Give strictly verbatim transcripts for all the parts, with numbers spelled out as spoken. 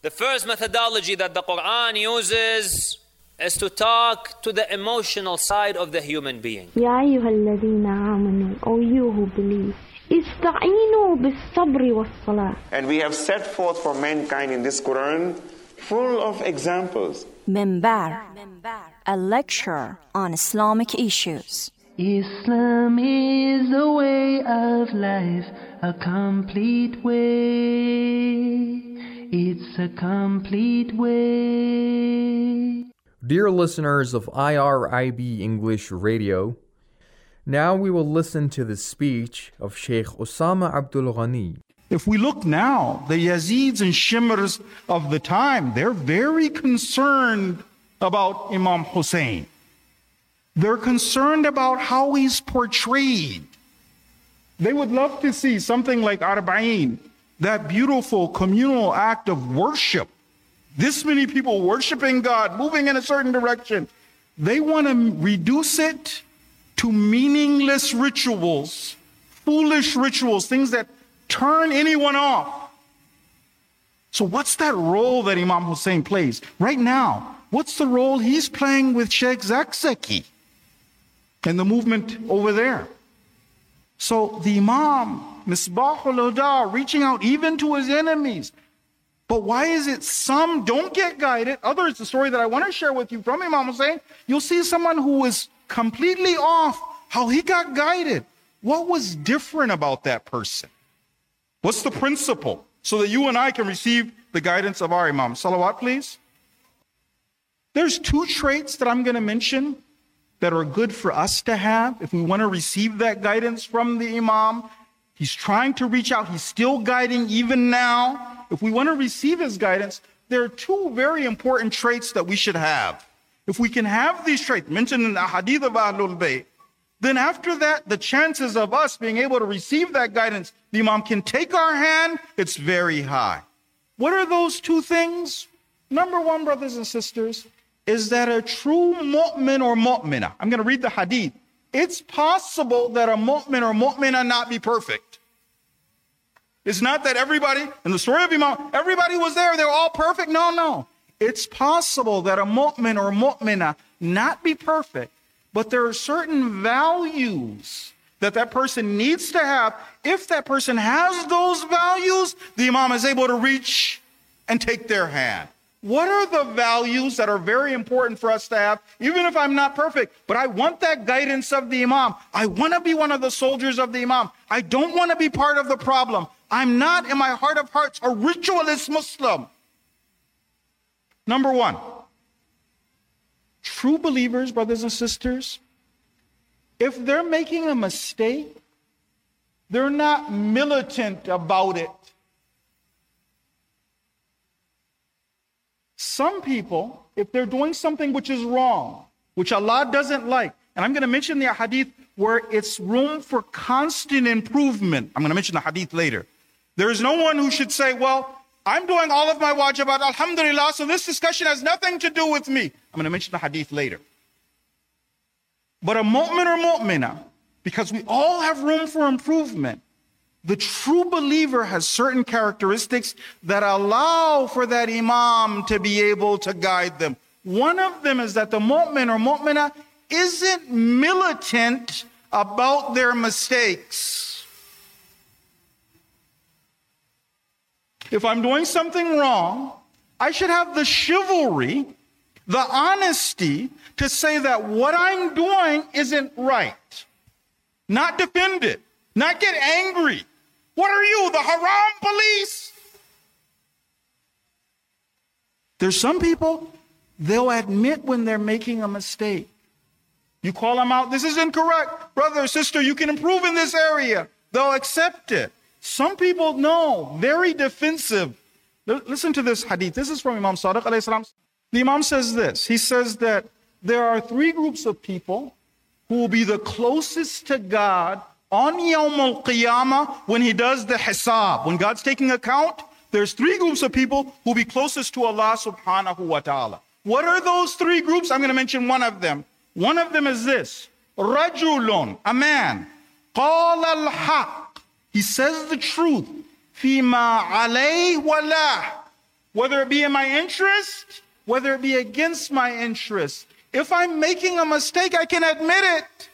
The first methodology that the Quran uses is to talk to the emotional side of the human being. يا أيها الذين آمنوا, O you who believe, استعينوا بالصبر والصلاة. And we have set forth for mankind in this Quran full of examples. Minbar, a lecture on Islamic issues. Islam is a way of life, a complete way. It's a complete way. Dear listeners of I R I B English Radio, now we will listen to the speech of Sheikh Osama Abdul Ghani. If we look now, the Yazids and Shimrs of the time, they're very concerned about Imam Hussein. They're concerned about how he's portrayed. They would love to see something like Arba'in, that beautiful communal act of worship. This many people worshiping God, moving in a certain direction. They want to reduce it to meaningless rituals, foolish rituals, things that turn anyone off. So what's that role that Imam Hussein plays? Right now, what's the role he's playing with Sheikh Zakzaki and the movement over there? So the Imam, Misbahul Huda, reaching out even to his enemies. But why is it some don't get guided? Others, the story that I want to share with you from Imam Hussein, you'll see someone who is completely off, how he got guided. What was different about that person? What's the principle? So that you and I can receive the guidance of our Imam. Salawat, please. There's two traits that I'm going to mention that are good for us to have if we want to receive that guidance from the Imam. He's trying to reach out. He's still guiding even now. If we want to receive his guidance, there are two very important traits that we should have. If we can have these traits mentioned in the Hadith of Ahlul Bayt, then after that, the chances of us being able to receive that guidance, the Imam can take our hand, it's very high. What are those two things? Number one, brothers and sisters, is that a true mu'min or mu'minah, I'm going to read the Hadith. It's possible that a mu'min or mu'minah not be perfect. It's not that everybody, in the story of Imam, everybody was there, they were all perfect. No, no. It's possible that a mu'min or mu'minah not be perfect, but there are certain values that that person needs to have. If that person has those values, the Imam is able to reach and take their hand. What are the values that are very important for us to have, even if I'm not perfect, but I want that guidance of the Imam. I want to be one of the soldiers of the Imam. I don't want to be part of the problem. I'm not, in my heart of hearts, a ritualist Muslim. Number one, true believers, brothers and sisters, if they're making a mistake, they're not militant about it. Some people, if they're doing something which is wrong, which Allah doesn't like, and I'm going to mention the hadith where it's room for constant improvement. I'm going to mention the hadith later. There is no one who should say, well, I'm doing all of my wajibat, alhamdulillah, so this discussion has nothing to do with me. I'm going to mention the hadith later. But a mu'min or mu'minah, because we all have room for improvement, the true believer has certain characteristics that allow for that imam to be able to guide them. One of them is that the mu'min or mu'minah isn't militant about their mistakes. If I'm doing something wrong, I should have the chivalry, the honesty to say that what I'm doing isn't right. Not defend it, not get angry. What are you, the haram police? There's some people, they'll admit when they're making a mistake. You call them out, this is incorrect. Brother or sister, you can improve in this area. They'll accept it. Some people, no, very defensive. Listen to this hadith. This is from Imam Sadiq alayhi salam. The Imam says this. He says that there are three groups of people who will be the closest to God on Yawm al-Qiyamah when he does the hisab. When God's taking account, there's three groups of people who will be closest to Allah subhanahu wa ta'ala. What are those three groups? I'm going to mention one of them. One of them is this. Rajulun, a man. Qala al-haq. He says the truth. Fima alayh walah. whether it be in my interest, whether it be against my interest. If I'm making a mistake, I can admit it.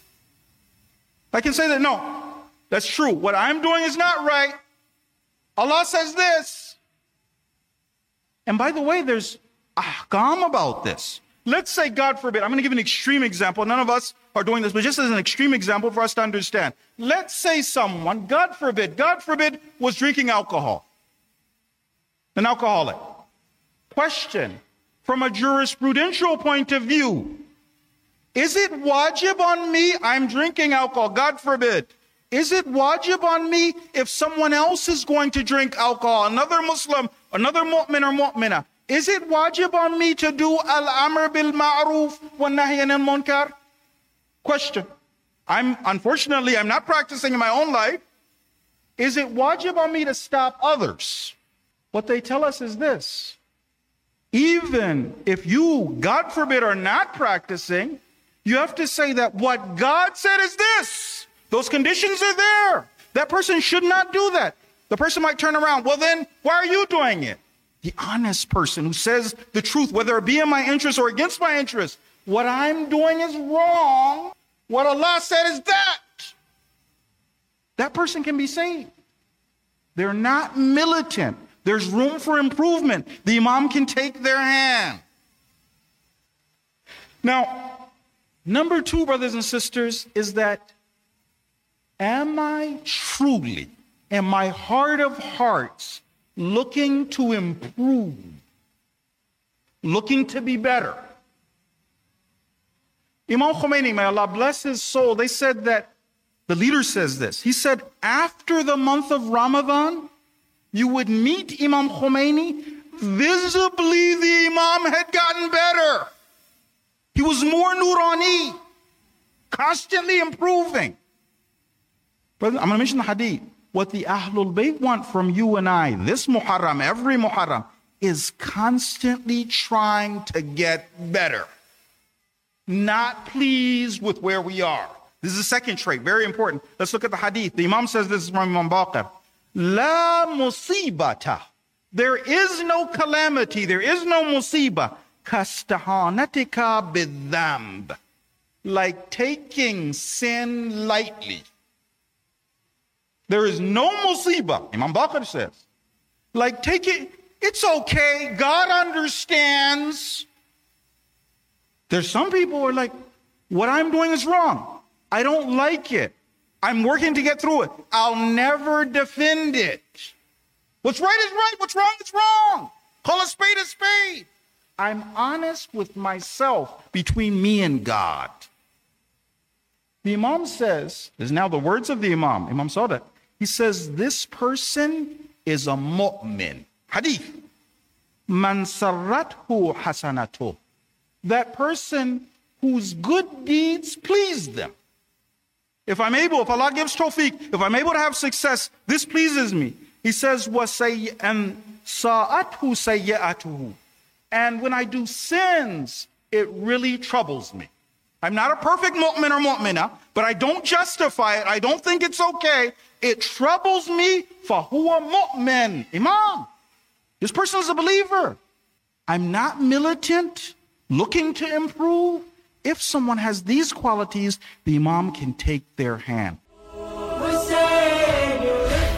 I can say that, no, that's true. What I'm doing is not right. Allah says this. And by the way, there's ahkam about this. Let's say, God forbid, I'm going to give an extreme example. None of us are doing this, but just as an extreme example for us to understand. Let's say someone, God forbid, God forbid, was drinking alcohol. An alcoholic. Question, from a jurisprudential point of view, is it wajib on me? I'm drinking alcohol, God forbid. Is it wajib on me if someone else is going to drink alcohol, another Muslim, another mu'min or mu'mina? Is it wajib on me to do al-amr bil ma'ruf wa nahy anil munkar? Question. I'm, unfortunately, I'm not practicing in my own life. Is it wajib on me to stop others? What they tell us is this. Even if you, God forbid, are not practicing, you have to say that what God said is this. Those conditions are there. That person should not do that. The person might turn around. Well, then, why are you doing it? The honest person who says the truth, whether it be in my interest or against my interest. What I'm doing is wrong. What Allah said is that. That person can be saved. They're not militant. There's room for improvement. The Imam can take their hand. Now, number two, brothers and sisters, is that am I truly, in my heart of hearts, looking to improve, looking to be better? Imam Khomeini, may Allah bless his soul, they said that, the leader says this, he said, after the month of Ramadan, you would meet Imam Khomeini, visibly the Imam had gotten better. He was more Nurani, constantly improving. Brother, I'm going to mention the hadith. What the Ahlul Bayt want from you and I, this Muharram, every Muharram, is constantly trying to get better. Not pleased with where we are. This is the second trait, very important. Let's look at the hadith. The Imam says this is from Imam Baqir. La musibata. There is no calamity, there is no musibah. Kastahanatika bidhamb. Like taking sin lightly. There is no musibah, Imam Baqir says. Like taking, it's okay, God understands. There's some people who are like, what I'm doing is wrong. I don't like it. I'm working to get through it. I'll never defend it. What's right is right. What's wrong is wrong. Call a spade a spade. I'm honest with myself between me and God. The Imam says, this is now the words of the Imam, Imam Sadat. He says, this person is a mu'min. Hadith. Man sarrathu hasanatuh. That person whose good deeds please them. If I'm able, if Allah gives tawfiq, if I'm able to have success, this pleases me. He says, وَسَيْ أَنْ سَاءَتْهُ سَيَّأَتُهُ. And when I do sins, it really troubles me. I'm not a perfect mu'min or mu'minah, but I don't justify it. I don't think it's okay. It troubles me. فَهُوَ mu'min. Imam, this person is a believer. I'm not militant, looking to improve. If someone has these qualities, the Imam can take their hand. Hussein, you live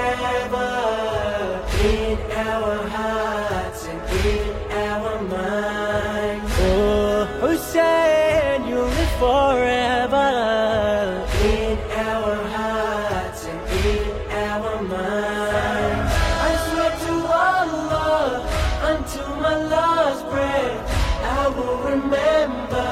forever in our hearts and in our minds. Oh, Hussein, you live forever in our hearts and in our minds. I swear to Allah, until my last breath, I will remember.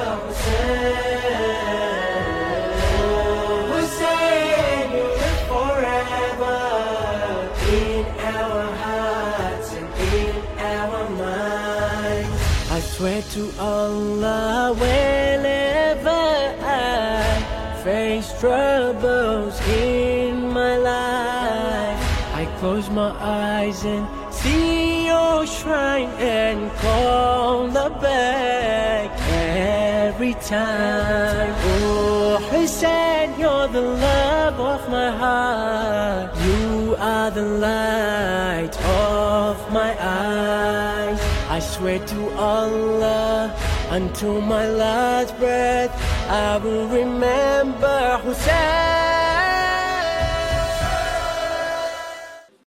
Swear to Allah, whenever I face troubles in my life, I close my eyes and see your shrine and call the back every time. Oh Hussein, you're the love of my heart. You are the light of my eyes. I swear to Allah, until my last breath, I will remember Hussein.